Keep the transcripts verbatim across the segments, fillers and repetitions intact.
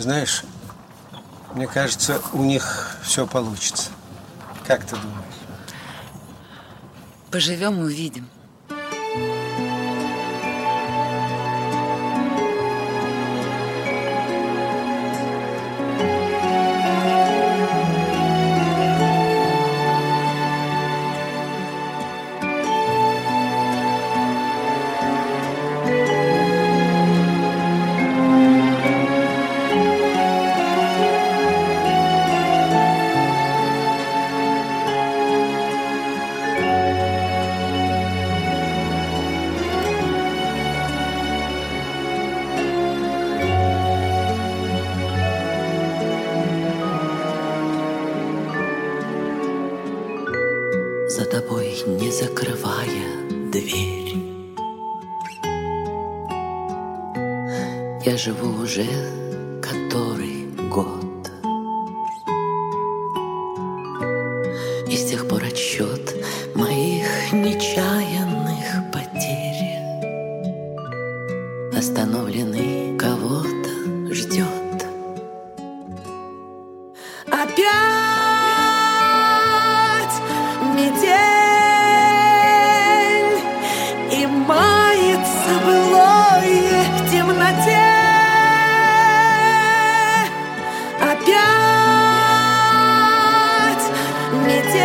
Знаешь, мне кажется, у них все получится. Как ты думаешь? Поживем и увидим. За тобой не закрывая дверь, я живу уже который год, и с тех пор отсчет моих нечаянных потерь остановленный кого-то ждет. Опять метель, и мается былое в темноте. Опять метель,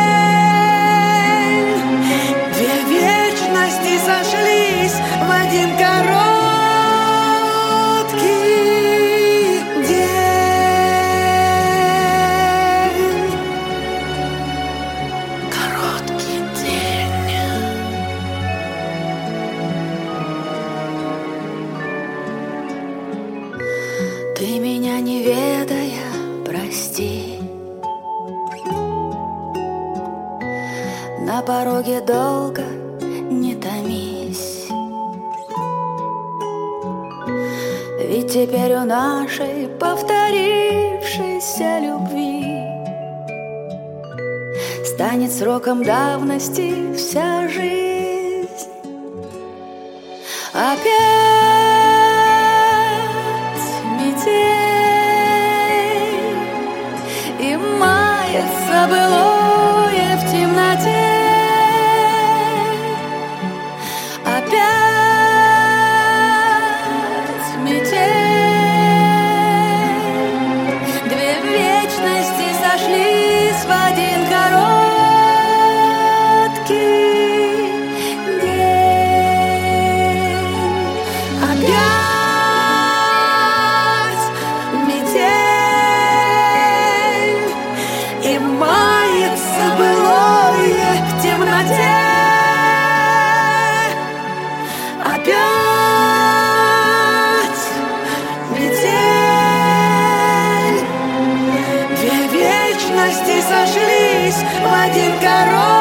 две вечности сошлись в один короткий Ты меня не ведая, прости. На пороге долго не томись, ведь теперь у нашей повторившейся любви станет сроком давности вся жизнь. Опять и мается былое в темноте. Опять метель, две вечности сошлись в один короткий день. Опять былое в темноте. Опять метель, две вечности сошлись в один короткий